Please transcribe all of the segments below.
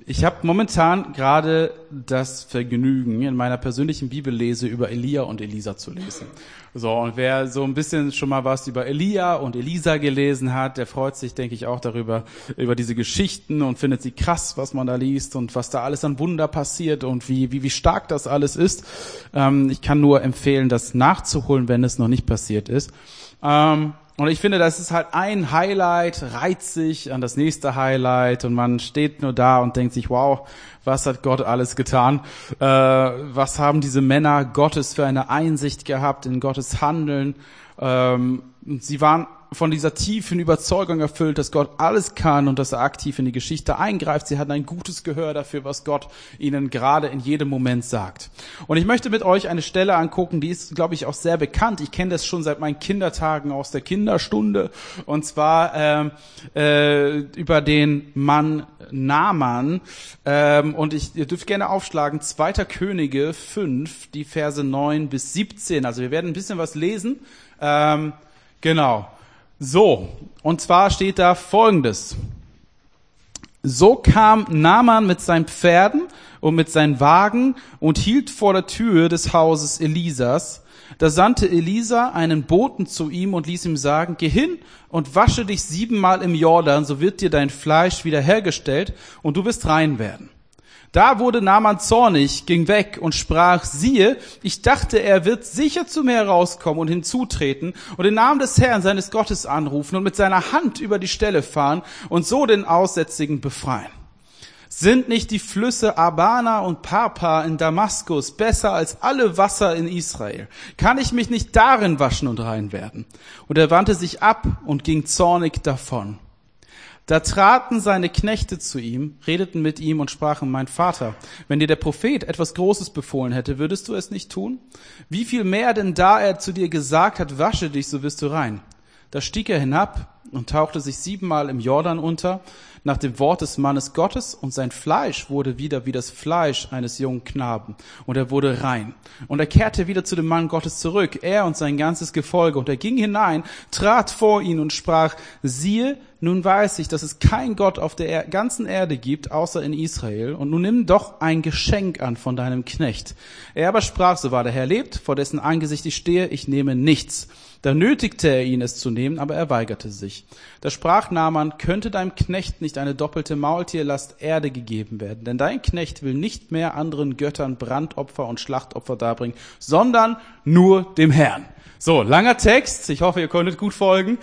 Ich habe momentan gerade das Vergnügen, in meiner persönlichen Bibellese über Elia und Elisa zu lesen. So, und wer so ein bisschen schon mal was über Elia und Elisa gelesen hat, der freut sich, denke ich, auch darüber, über diese Geschichten und findet sie krass, was man da liest und was da alles an Wunder passiert und wie stark das alles ist. Ich kann nur empfehlen, das nachzuholen, wenn es noch nicht passiert ist. Und ich finde, das ist halt ein Highlight, reiht sich an das nächste Highlight und man steht nur da und denkt sich, wow, was hat Gott alles getan? Was haben diese Männer Gottes für eine Einsicht gehabt in Gottes Handeln? Sie waren von dieser tiefen Überzeugung erfüllt, dass Gott alles kann und dass er aktiv in die Geschichte eingreift. Sie hatten ein gutes Gehör dafür, was Gott ihnen gerade in jedem Moment sagt. Und ich möchte mit euch eine Stelle angucken, die ist, glaube ich, auch sehr bekannt. Ich kenne das schon seit meinen Kindertagen aus der Kinderstunde. Und zwar über den Mann Naaman. Und ihr dürft gerne aufschlagen, 2. Könige 5, die Verse 9 bis 17. Also wir werden ein bisschen was lesen. Genau. So, und zwar steht da Folgendes. So kam Naaman mit seinen Pferden und mit seinen Wagen und hielt vor der Tür des Hauses Elisas. Da sandte Elisa einen Boten zu ihm und ließ ihm sagen, geh hin und wasche dich 7-mal im Jordan, so wird dir dein Fleisch wiederhergestellt und du wirst rein werden. Da wurde Naaman zornig, ging weg und sprach, siehe, ich dachte, er wird sicher zu mir herauskommen und hinzutreten und den Namen des Herrn seines Gottes anrufen und mit seiner Hand über die Stelle fahren und so den Aussätzigen befreien. Sind nicht die Flüsse Abana und Papa in Damaskus besser als alle Wasser in Israel? Kann ich mich nicht darin waschen und rein werden? Und er wandte sich ab und ging zornig davon. Da traten seine Knechte zu ihm, redeten mit ihm und sprachen, mein Vater, wenn dir der Prophet etwas Großes befohlen hätte, würdest du es nicht tun? Wie viel mehr denn da er zu dir gesagt hat, wasche dich, so wirst du rein. Da stieg er hinab und tauchte sich 7-mal im Jordan unter, nach dem Wort des Mannes Gottes, und sein Fleisch wurde wieder wie das Fleisch eines jungen Knaben, und er wurde rein. Und er kehrte wieder zu dem Mann Gottes zurück, er und sein ganzes Gefolge, und er ging hinein, trat vor ihn und sprach, siehe, nun weiß ich, dass es kein Gott auf der ganzen Erde gibt, außer in Israel, und nun nimm doch ein Geschenk an von deinem Knecht. Er aber sprach, so wahr der Herr lebt, vor dessen Angesicht ich stehe, ich nehme nichts. Da nötigte er ihn, es zu nehmen, aber er weigerte sich. Da sprach Naaman, könnte deinem Knecht nicht eine doppelte Maultierlast Erde gegeben werden? Denn dein Knecht will nicht mehr anderen Göttern Brandopfer und Schlachtopfer darbringen, sondern nur dem Herrn. So, langer Text. Ich hoffe, ihr konntet gut folgen.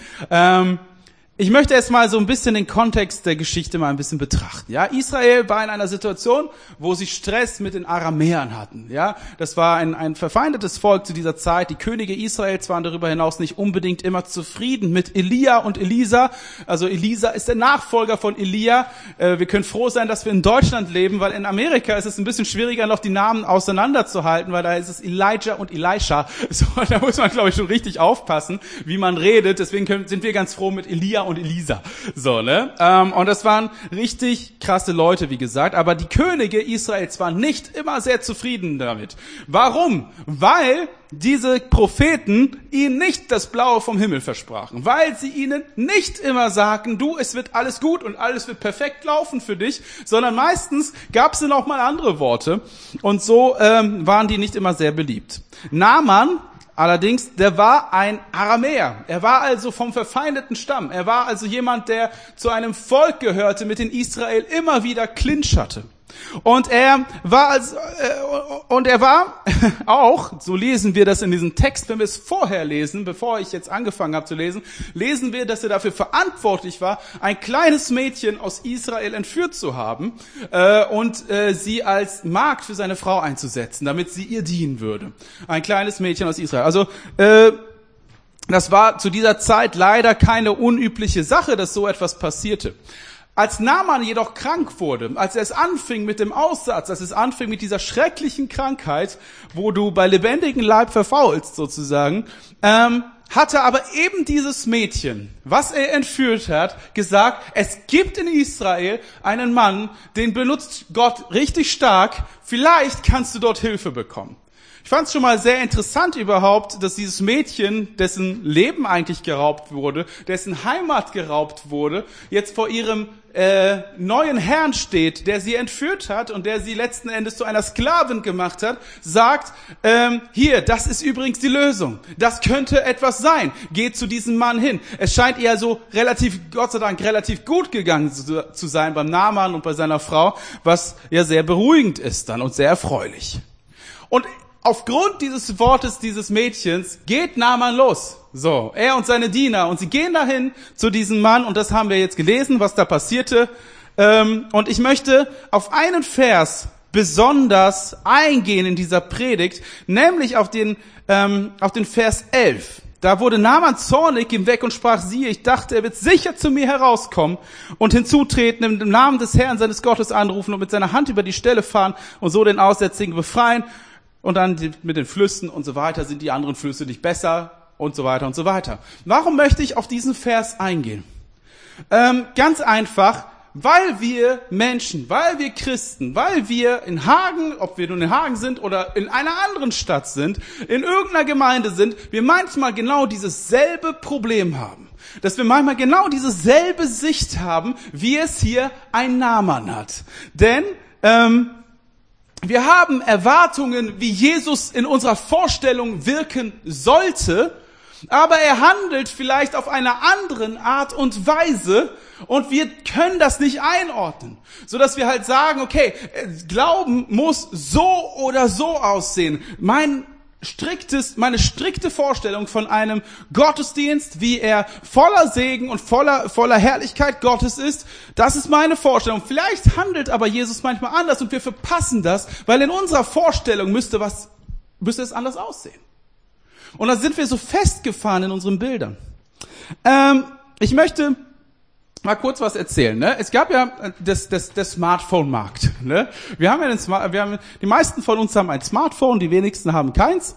Ich möchte erst mal so ein bisschen den Kontext der Geschichte mal ein bisschen betrachten. Ja, Israel war in einer Situation, wo sie Stress mit den Aramäern hatten. Ja, das war ein verfeindetes Volk zu dieser Zeit. Die Könige Israels waren darüber hinaus nicht unbedingt immer zufrieden mit Elia und Elisa. Also Elisa ist der Nachfolger von Elia. Wir können froh sein, dass wir in Deutschland leben, weil in Amerika ist es ein bisschen schwieriger, noch die Namen auseinanderzuhalten, weil da ist es Elijah und Elisha. So, da muss man, glaube ich, schon richtig aufpassen, wie man redet. Deswegen sind wir ganz froh mit Elia und Elisa. So, ne? Und das waren richtig krasse Leute, wie gesagt. Aber die Könige Israels waren nicht immer sehr zufrieden damit. Warum? Weil diese Propheten ihnen nicht das Blaue vom Himmel versprachen. Weil sie ihnen nicht immer sagten, du, es wird alles gut und alles wird perfekt laufen für dich, sondern meistens gab es dann auch mal andere Worte. Und so waren die nicht immer sehr beliebt. Naaman allerdings, der war ein Aramäer. Er war also vom verfeindeten Stamm. Er war also jemand, der zu einem Volk gehörte, mit dem Israel immer wieder Clinch hatte. Und er war auch, so lesen wir das in diesem Text, wenn wir es vorher lesen, bevor ich jetzt angefangen habe zu lesen, lesen wir, dass er dafür verantwortlich war, ein kleines Mädchen aus Israel entführt zu haben und sie als Magd für seine Frau einzusetzen, damit sie ihr dienen würde. Ein kleines Mädchen aus Israel. Also das war zu dieser Zeit leider keine unübliche Sache, dass so etwas passierte. Als Naaman jedoch krank wurde, als es anfing mit dem Aussatz, als es anfing mit dieser schrecklichen Krankheit, wo du bei lebendigem Leib verfaulst sozusagen, hatte aber eben dieses Mädchen, was er entführt hat, gesagt, es gibt in Israel einen Mann, den benutzt Gott richtig stark, vielleicht kannst du dort Hilfe bekommen. Ich fand es schon mal sehr interessant überhaupt, dass dieses Mädchen, dessen Leben eigentlich geraubt wurde, dessen Heimat geraubt wurde, jetzt vor ihrem neuen Herrn steht, der sie entführt hat und der sie letzten Endes zu einer Sklavin gemacht hat, sagt, hier, das ist übrigens die Lösung. Das könnte etwas sein. Geht zu diesem Mann hin. Es scheint ihr so Gott sei Dank, relativ gut gegangen zu sein beim Naaman und bei seiner Frau, was ja sehr beruhigend ist dann und sehr erfreulich. Und aufgrund dieses Wortes dieses Mädchens geht Naaman los. So, er und seine Diener. Und sie gehen dahin zu diesem Mann. Und das haben wir jetzt gelesen, was da passierte. Und ich möchte auf einen Vers besonders eingehen in dieser Predigt, nämlich auf den Vers 11. Da wurde Naaman zornig, ging weg und sprach, siehe, ich dachte, er wird sicher zu mir herauskommen und hinzutreten, im Namen des Herrn seines Gottes anrufen und mit seiner Hand über die Stelle fahren und so den Aussätzigen befreien. Und dann mit den Flüssen und so weiter, sind die anderen Flüsse nicht besser und so weiter und so weiter. Warum möchte ich auf diesen Vers eingehen? Ganz einfach, weil wir Menschen, weil wir Christen, weil wir in Hagen, ob wir nun in Hagen sind oder in einer anderen Stadt sind, in irgendeiner Gemeinde sind, wir manchmal genau dieses selbe Problem haben. Dass wir manchmal genau diese selbe Sicht haben, wie es hier ein Naaman hat. Denn wir haben Erwartungen, wie Jesus in unserer Vorstellung wirken sollte, aber er handelt vielleicht auf einer anderen Art und Weise und wir können das nicht einordnen, sodass wir halt sagen, okay, Glauben muss so oder so aussehen. Meine strikte Vorstellung von einem Gottesdienst, wie er voller Segen und voller Herrlichkeit Gottes ist, das ist meine Vorstellung. Vielleicht handelt aber Jesus manchmal anders und wir verpassen das, weil in unserer Vorstellung müsste es anders aussehen. Und da sind wir so festgefahren in unseren Bildern. Ich möchte mal kurz was erzählen, ne? Es gab ja der Smartphone-Markt, ne? Die meisten von uns haben ein Smartphone, die wenigsten haben keins.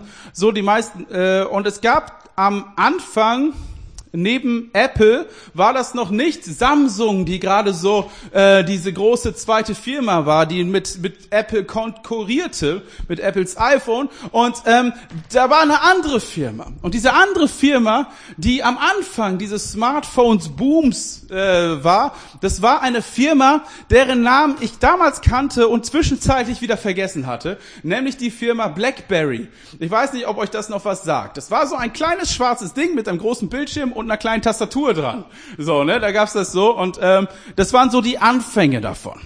Und es gab am Anfang neben Apple war das noch nicht Samsung, die gerade so diese große zweite Firma war, die mit Apple konkurrierte, mit Apples iPhone. Und da war eine andere Firma. Und diese andere Firma, die am Anfang dieses Smartphones-Booms war, das war eine Firma, deren Namen ich damals kannte und zwischenzeitlich wieder vergessen hatte, nämlich die Firma BlackBerry. Ich weiß nicht, ob euch das noch was sagt. Das war so ein kleines schwarzes Ding mit einem großen Bildschirm und einer kleinen Tastatur dran. So, ne, da gab's das so und das waren so die Anfänge davon.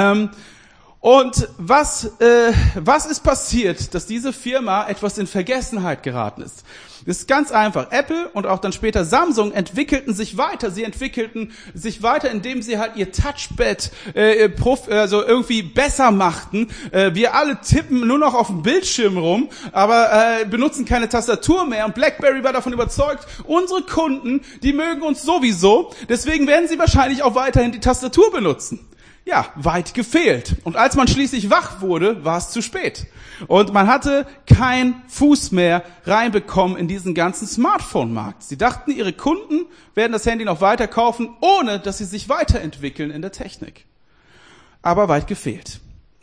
Und was ist passiert, dass diese Firma etwas in Vergessenheit geraten ist? Das ist ganz einfach. Apple und auch dann später Samsung entwickelten sich weiter. Sie entwickelten sich weiter, indem sie halt ihr Touchpad also irgendwie besser machten. Wir alle tippen nur noch auf dem Bildschirm rum, aber benutzen keine Tastatur mehr. Und BlackBerry war davon überzeugt, unsere Kunden, die mögen uns sowieso. Deswegen werden sie wahrscheinlich auch weiterhin die Tastatur benutzen. Ja, weit gefehlt. Und als man schließlich wach wurde, war es zu spät. Und man hatte keinen Fuß mehr reinbekommen in diesen ganzen Smartphone-Markt. Sie dachten, ihre Kunden werden das Handy noch weiter kaufen, ohne dass sie sich weiterentwickeln in der Technik. Aber weit gefehlt.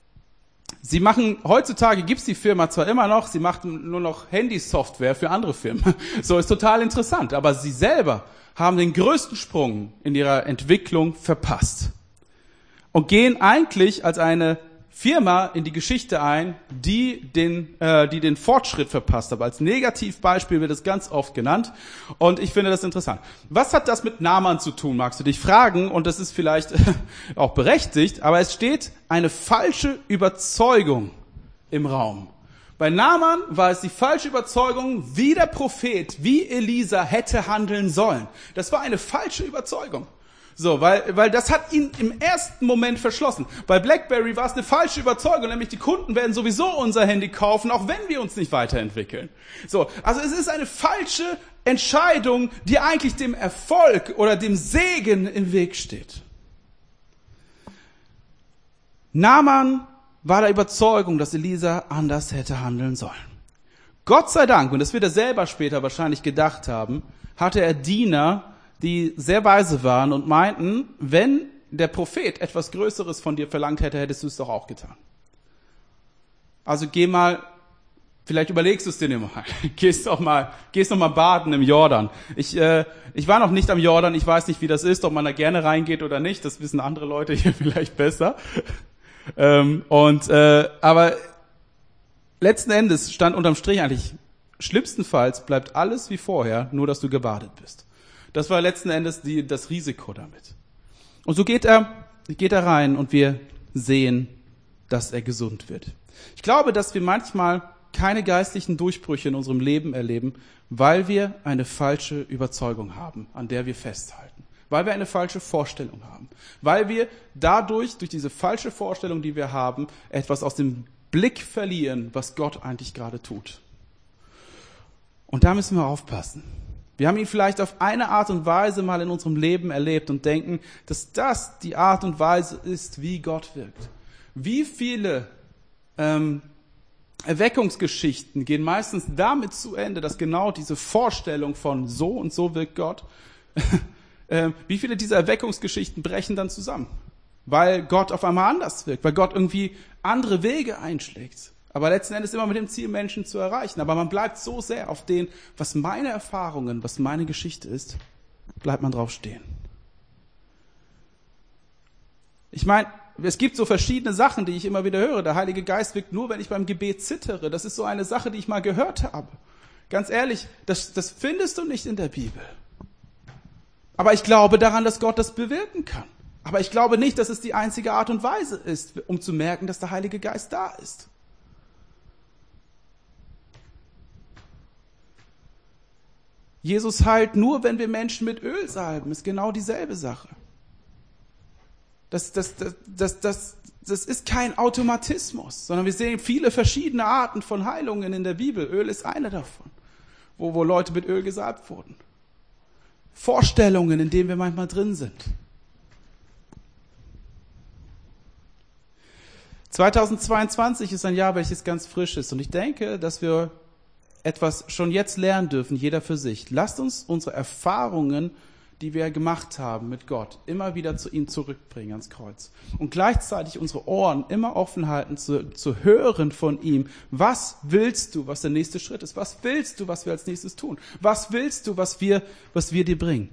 Heutzutage gibt's die Firma zwar immer noch, sie macht nur noch Handysoftware für andere Firmen. So, ist total interessant. Aber sie selber haben den größten Sprung in ihrer Entwicklung verpasst. Und gehen eigentlich als eine Firma in die Geschichte ein, die den Fortschritt verpasst hat. Als Negativbeispiel wird es ganz oft genannt. Und ich finde das interessant. Was hat das mit Naaman zu tun, magst du dich fragen? Und das ist vielleicht auch berechtigt, aber es steht eine falsche Überzeugung im Raum. Bei Naaman war es die falsche Überzeugung, wie der Prophet, wie Elisa hätte handeln sollen. Das war eine falsche Überzeugung. So, weil das hat ihn im ersten Moment verschlossen. Bei BlackBerry war es eine falsche Überzeugung, nämlich die Kunden werden sowieso unser Handy kaufen, auch wenn wir uns nicht weiterentwickeln. So, also es ist eine falsche Entscheidung, die eigentlich dem Erfolg oder dem Segen im Weg steht. Naaman war der Überzeugung, dass Elisa anders hätte handeln sollen. Gott sei Dank, und das wird er selber später wahrscheinlich gedacht haben, hatte er Diener, die sehr weise waren und meinten, wenn der Prophet etwas Größeres von dir verlangt hätte, hättest du es doch auch getan. Also geh mal Vielleicht überlegst du es dir nicht mal. Gehst noch mal baden im Jordan. Ich war noch nicht am Jordan, ich weiß nicht, wie das ist, ob man da gerne reingeht oder nicht. Das wissen andere Leute hier vielleicht besser. Aber letzten Endes stand unterm Strich eigentlich, schlimmstenfalls bleibt alles wie vorher, nur dass du gebadet bist. Das war letzten Endes das Risiko damit. Und so geht er rein und wir sehen, dass er gesund wird. Ich glaube, dass wir manchmal keine geistlichen Durchbrüche in unserem Leben erleben, weil wir eine falsche Überzeugung haben, an der wir festhalten. Weil wir eine falsche Vorstellung haben. Weil wir durch diese falsche Vorstellung, die wir haben, etwas aus dem Blick verlieren, was Gott eigentlich gerade tut. Und da müssen wir aufpassen. Wir haben ihn vielleicht auf eine Art und Weise mal in unserem Leben erlebt und denken, dass das die Art und Weise ist, wie Gott wirkt. Wie viele Erweckungsgeschichten gehen meistens damit zu Ende, dass genau diese Vorstellung von so und so wirkt Gott, wie viele dieser Erweckungsgeschichten brechen dann zusammen? Weil Gott auf einmal anders wirkt, weil Gott irgendwie andere Wege einschlägt. Aber letzten Endes immer mit dem Ziel, Menschen zu erreichen. Aber man bleibt so sehr auf den, was meine Erfahrungen, was meine Geschichte ist, bleibt man drauf stehen. Ich meine, es gibt so verschiedene Sachen, die ich immer wieder höre. Der Heilige Geist wirkt nur, wenn ich beim Gebet zittere. Das ist so eine Sache, die ich mal gehört habe. Ganz ehrlich, das findest du nicht in der Bibel. Aber ich glaube daran, dass Gott das bewirken kann. Aber ich glaube nicht, dass es die einzige Art und Weise ist, um zu merken, dass der Heilige Geist da ist. Jesus heilt nur, wenn wir Menschen mit Öl salben. Ist genau dieselbe Sache. Das ist kein Automatismus, sondern wir sehen viele verschiedene Arten von Heilungen in der Bibel. Öl ist eine davon, wo Leute mit Öl gesalbt wurden. Vorstellungen, in denen wir manchmal drin sind. 2022 ist ein Jahr, welches ganz frisch ist. Und ich denke, dass wir etwas schon jetzt lernen dürfen, jeder für sich. Lasst uns unsere Erfahrungen, die wir gemacht haben mit Gott, immer wieder zu ihm zurückbringen ans Kreuz. Und gleichzeitig unsere Ohren immer offen halten, zu hören von ihm. Was willst du, was der nächste Schritt ist? Was willst du, was wir als nächstes tun? Was willst du, was wir dir bringen?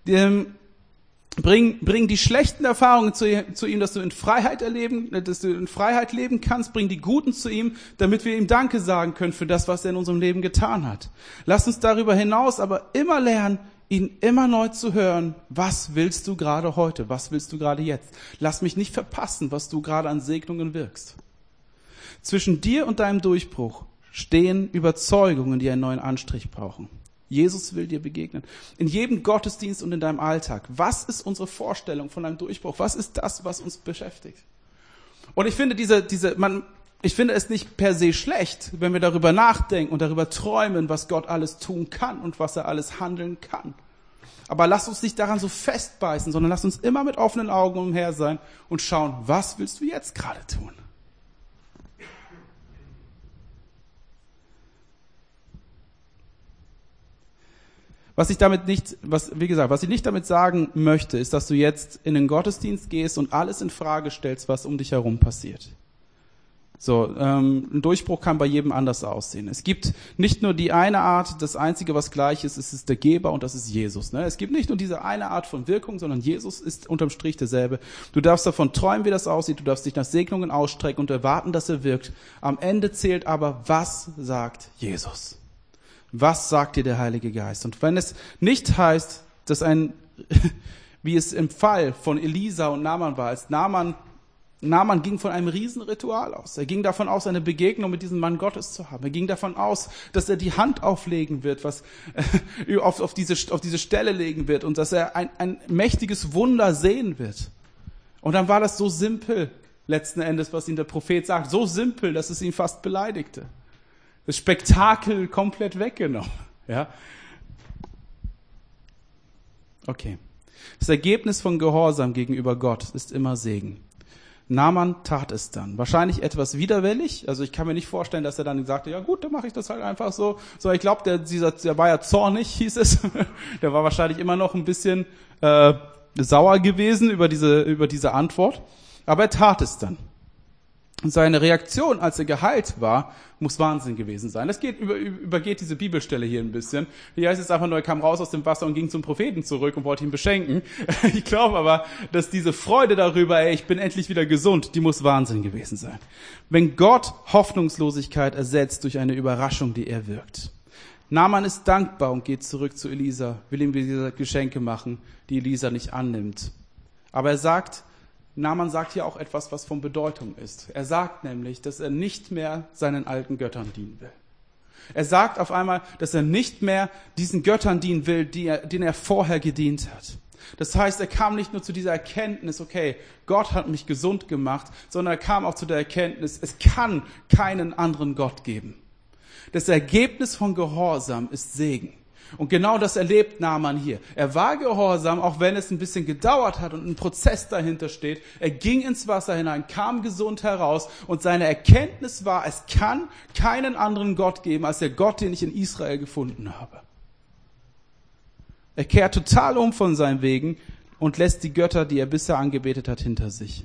Bring die schlechten Erfahrungen zu ihm, dass du in Freiheit leben kannst. Bring die guten zu ihm, damit wir ihm Danke sagen können für das, was er in unserem Leben getan hat. Lass uns darüber hinaus aber immer lernen, ihn immer neu zu hören. Was willst du gerade heute? Was willst du gerade jetzt? Lass mich nicht verpassen, was du gerade an Segnungen wirkst. Zwischen dir und deinem Durchbruch stehen Überzeugungen, die einen neuen Anstrich brauchen. Jesus will dir begegnen. In jedem Gottesdienst und in deinem Alltag. Was ist unsere Vorstellung von einem Durchbruch? Was ist das, was uns beschäftigt? Und ich finde ich finde es nicht per se schlecht, wenn wir darüber nachdenken und darüber träumen, was Gott alles tun kann und was er alles handeln kann. Aber lass uns nicht daran so festbeißen, sondern lass uns immer mit offenen Augen umher sein und schauen, was willst du jetzt gerade tun? Was ich nicht damit sagen möchte, ist, dass du jetzt in den Gottesdienst gehst und alles in Frage stellst, was um dich herum passiert. Ein Durchbruch kann bei jedem anders aussehen. Es gibt nicht nur die eine Art, das Einzige, was gleich ist, ist der Geber und das ist Jesus. Es gibt nicht nur diese eine Art von Wirkung, sondern Jesus ist unterm Strich derselbe. Du darfst davon träumen, wie das aussieht, du darfst dich nach Segnungen ausstrecken und erwarten, dass er wirkt. Am Ende zählt aber, was sagt Jesus? Was sagt dir der Heilige Geist? Und wenn es nicht heißt, dass wie es im Fall von Elisa und Naaman war, als Naaman ging von einem Riesenritual aus. Er ging davon aus, eine Begegnung mit diesem Mann Gottes zu haben. Er ging davon aus, dass er die Hand auflegen wird, auf diese Stelle legen wird und dass er ein mächtiges Wunder sehen wird. Und dann war das so simpel, letzten Endes, was ihm der Prophet sagt. So simpel, dass es ihn fast beleidigte. Das Spektakel komplett weggenommen. Ja? Okay. Das Ergebnis von Gehorsam gegenüber Gott ist immer Segen. Naaman tat es dann. Wahrscheinlich etwas widerwillig. Also ich kann mir nicht vorstellen, dass er dann sagte, ja gut, dann mache ich das halt einfach so. So, ich glaube, der war ja zornig, hieß es. Der war wahrscheinlich immer noch ein bisschen sauer gewesen über diese Antwort. Aber er tat es dann. Und seine Reaktion, als er geheilt war, muss Wahnsinn gewesen sein. Das übergeht diese Bibelstelle hier ein bisschen. Hier heißt es einfach nur, er kam raus aus dem Wasser und ging zum Propheten zurück und wollte ihn beschenken. Ich glaube aber, dass diese Freude darüber, ich bin endlich wieder gesund, die muss Wahnsinn gewesen sein. Wenn Gott Hoffnungslosigkeit ersetzt durch eine Überraschung, die er wirkt. Naaman ist dankbar und geht zurück zu Elisa, will ihm diese Geschenke machen, die Elisa nicht annimmt. Aber Naaman sagt hier auch etwas, was von Bedeutung ist. Er sagt nämlich, dass er nicht mehr seinen alten Göttern dienen will. Er sagt auf einmal, dass er nicht mehr diesen Göttern dienen will, denen er vorher gedient hat. Das heißt, er kam nicht nur zu dieser Erkenntnis, okay, Gott hat mich gesund gemacht, sondern er kam auch zu der Erkenntnis, es kann keinen anderen Gott geben. Das Ergebnis von Gehorsam ist Segen. Und genau das erlebt Naaman hier. Er war gehorsam, auch wenn es ein bisschen gedauert hat und ein Prozess dahinter steht. Er ging ins Wasser hinein, kam gesund heraus und seine Erkenntnis war, es kann keinen anderen Gott geben, als der Gott, den ich in Israel gefunden habe. Er kehrt total um von seinen Wegen und lässt die Götter, die er bisher angebetet hat, hinter sich.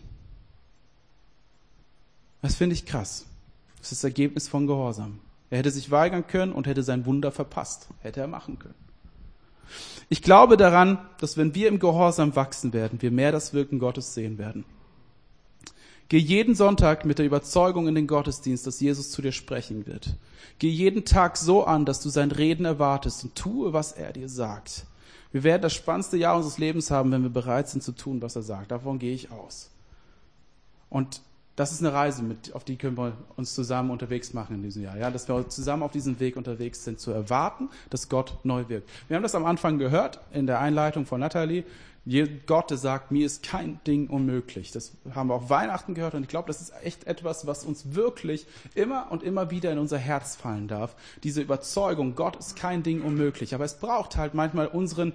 Das finde ich krass. Das ist das Ergebnis von Gehorsam. Er hätte sich weigern können und hätte sein Wunder verpasst. Hätte er machen können. Ich glaube daran, dass wenn wir im Gehorsam wachsen werden, wir mehr das Wirken Gottes sehen werden. Geh jeden Sonntag mit der Überzeugung in den Gottesdienst, dass Jesus zu dir sprechen wird. Geh jeden Tag so an, dass du sein Reden erwartest und tue, was er dir sagt. Wir werden das spannendste Jahr unseres Lebens haben, wenn wir bereit sind zu tun, was er sagt. Davon gehe ich aus. Und das ist eine Reise, auf die können wir uns zusammen unterwegs machen in diesem Jahr. Ja, dass wir zusammen auf diesem Weg unterwegs sind, zu erwarten, dass Gott neu wirkt. Wir haben das am Anfang gehört, in der Einleitung von Nathalie. Gott, der sagt, mir ist kein Ding unmöglich. Das haben wir auf Weihnachten gehört und ich glaube, das ist echt etwas, was uns wirklich immer und immer wieder in unser Herz fallen darf. Diese Überzeugung, Gott ist kein Ding unmöglich. Aber es braucht halt manchmal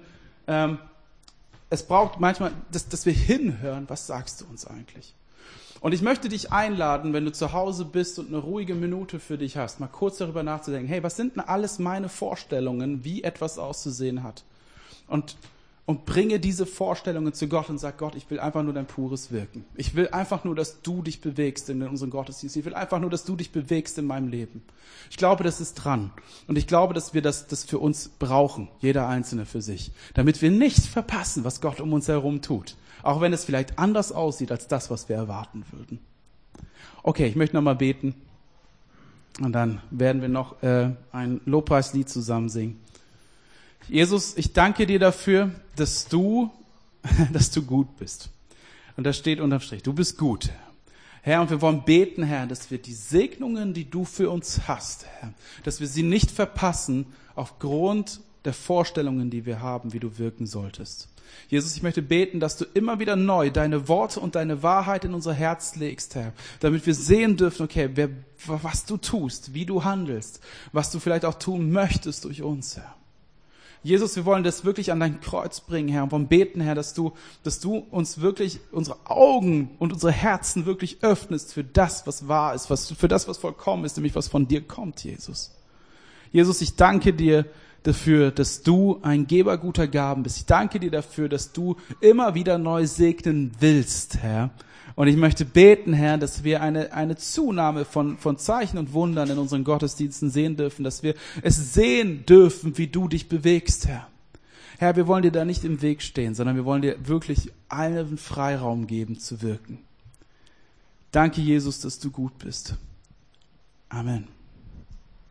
dass wir hinhören, was sagst du uns eigentlich? Und ich möchte dich einladen, wenn du zu Hause bist und eine ruhige Minute für dich hast, mal kurz darüber nachzudenken, hey, was sind denn alles meine Vorstellungen, wie etwas auszusehen hat? Und bringe diese Vorstellungen zu Gott und sag, Gott, ich will einfach nur dein pures Wirken. Ich will einfach nur, dass du dich bewegst in unserem Gottesdienst. Ich will einfach nur, dass du dich bewegst in meinem Leben. Ich glaube, das ist dran. Und ich glaube, dass wir das für uns brauchen, jeder Einzelne für sich, damit wir nicht verpassen, was Gott um uns herum tut. Auch wenn es vielleicht anders aussieht als das, was wir erwarten würden. Okay, ich möchte nochmal beten. Und dann werden wir noch ein Lobpreislied zusammen singen. Jesus, ich danke dir dafür, dass du gut bist. Und das steht unterm Strich. Du bist gut, Herr. Und wir wollen beten, Herr, dass wir die Segnungen, die du für uns hast, Herr, dass wir sie nicht verpassen aufgrund der Vorstellungen, die wir haben, wie du wirken solltest. Jesus, ich möchte beten, dass du immer wieder neu deine Worte und deine Wahrheit in unser Herz legst, Herr, damit wir sehen dürfen, okay, was du tust, wie du handelst, was du vielleicht auch tun möchtest durch uns, Herr. Jesus, wir wollen das wirklich an dein Kreuz bringen, Herr, und wollen beten, Herr, dass du uns wirklich unsere Augen und unsere Herzen wirklich öffnest für das, was wahr ist, für das, was vollkommen ist, nämlich was von dir kommt, Jesus. Jesus, ich danke dir dafür, dass du ein Geber guter Gaben bist. Ich danke dir dafür, dass du immer wieder neu segnen willst, Herr. Und ich möchte beten, Herr, dass wir eine Zunahme von Zeichen und Wundern in unseren Gottesdiensten sehen dürfen, dass wir es sehen dürfen, wie du dich bewegst, Herr. Herr, wir wollen dir da nicht im Weg stehen, sondern wir wollen dir wirklich allen Freiraum geben zu wirken. Danke, Jesus, dass du gut bist. Amen.